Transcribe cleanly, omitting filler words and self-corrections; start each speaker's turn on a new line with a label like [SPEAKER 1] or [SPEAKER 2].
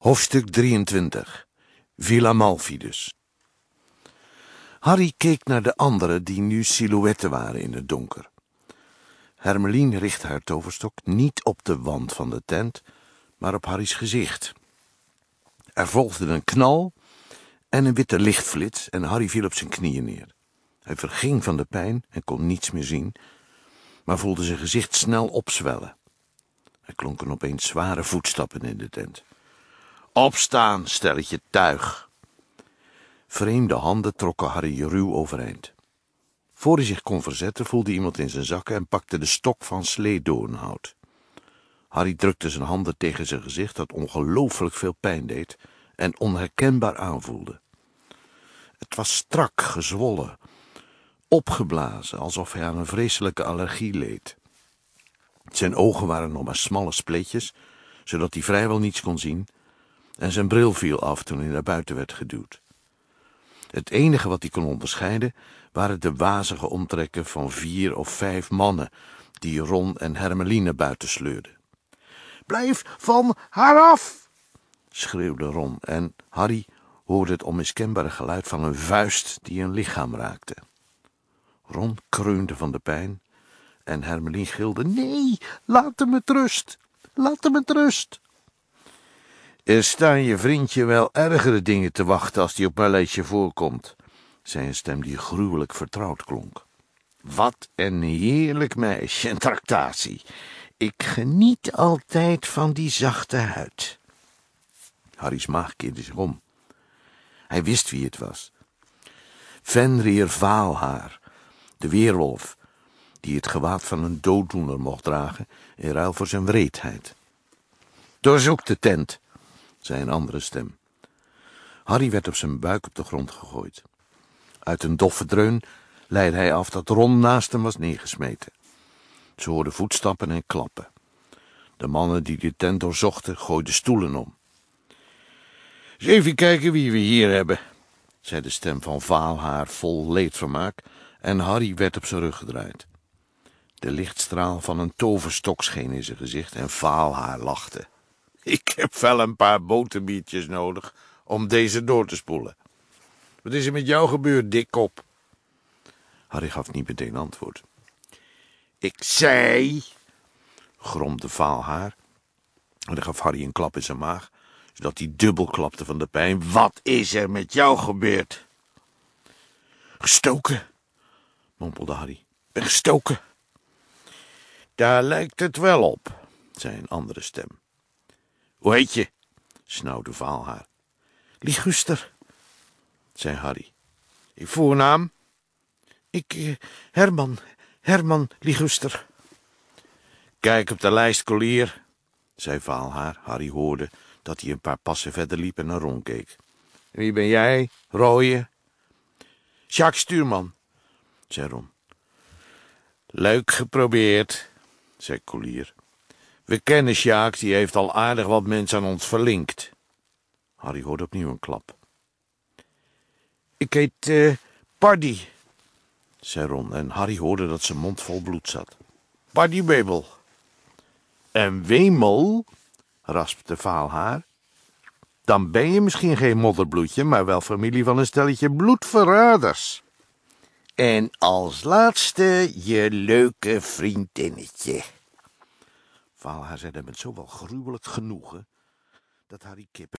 [SPEAKER 1] Hoofdstuk 23. Villa Malfidus. Harry keek naar de anderen die nu silhouetten waren in het donker. Hermelien richtte haar toverstok niet op de wand van de tent, maar op Harry's gezicht. Er volgde een knal en een witte lichtflits en Harry viel op zijn knieën neer. Hij verging van de pijn en kon niets meer zien, maar voelde zijn gezicht snel opzwellen. Er klonken opeens zware voetstappen in de tent. Opstaan, stelletje tuig. Vreemde handen trokken Harry ruw overeind. Voor hij zich kon verzetten, voelde iemand in zijn zakken en pakte de stok van sleedoornhout. Harry drukte zijn handen tegen zijn gezicht, dat ongelooflijk veel pijn deed en onherkenbaar aanvoelde. Het was strak, gezwollen, opgeblazen, alsof hij aan een vreselijke allergie leed. Zijn ogen waren nog maar smalle spleetjes, zodat hij vrijwel niets kon zien, en zijn bril viel af toen hij naar buiten werd geduwd. Het enige wat hij kon onderscheiden waren de wazige omtrekken van 4 of 5 mannen die Ron en Hermelien naar buiten sleurden. "Blijf van haar af!" schreeuwde Ron en Harry hoorde het onmiskenbare geluid van een vuist die een lichaam raakte. Ron kreunde van de pijn en Hermelien gilde: "Nee, laat hem met rust! Laat hem met rust!" "Er staan je vriendje wel ergere dingen te wachten als die op Maleisje voorkomt," zei een stem die gruwelijk vertrouwd klonk. "Wat een heerlijk meisje en tractatie. Ik geniet altijd van die zachte huid." Harry's maag keerde zich om. Hij wist wie het was. Fenrir Vaalhaar, de weerwolf, die het gewaad van een dooddoener mocht dragen in ruil voor zijn wreedheid. "Doorzoek de tent," zei een andere stem. Harry werd op zijn buik op de grond gegooid. Uit een doffe dreun leidde hij af dat Ron naast hem was neergesmeten. Ze hoorden voetstappen en klappen. De mannen die de tent doorzochten gooiden stoelen om. "Eens even kijken wie we hier hebben," zei de stem van Vaalhaar vol leedvermaak, en Harry werd op zijn rug gedraaid. De lichtstraal van een toverstok scheen in zijn gezicht en Vaalhaar lachte. "Ik heb wel een paar boterbiertjes nodig om deze door te spoelen. Wat is er met jou gebeurd, dikkop?" Harry gaf niet meteen antwoord. "Ik zei," gromde Vaalhaar, en hij gaf Harry een klap in zijn maag, zodat hij dubbel klapte van de pijn. "Wat is er met jou gebeurd?" "Gestoken," mompelde Harry. "Ben gestoken." "Daar lijkt het wel op," zei een andere stem. "Hoe heet je?" snauwde Vaalhaar. "Liguster," zei Harry. "Je voornaam?" Herman Liguster." "Kijk op de lijst, kolier," zei Vaalhaar. Harry hoorde dat hij een paar passen verder liep en naar Ron keek. "Wie ben jij, rooie?" "Jacques Stuurman," zei Ron. "Leuk geprobeerd," zei Collier. "We kennen Jacques, die heeft al aardig wat mensen aan ons verlinkt." Harry hoorde opnieuw een klap. "Ik heet Pardy," zei Ron, en Harry hoorde dat zijn mond vol bloed zat. "Pardy Wemel." "En Wemel?" raspte Vaalhaar. "Dan ben je misschien geen modderbloedje, maar wel familie van een stelletje bloedverraders. En als laatste je leuke vriendinnetje." Vaalhaar zei dat met zowel gruwelijk genoegen dat Harry kip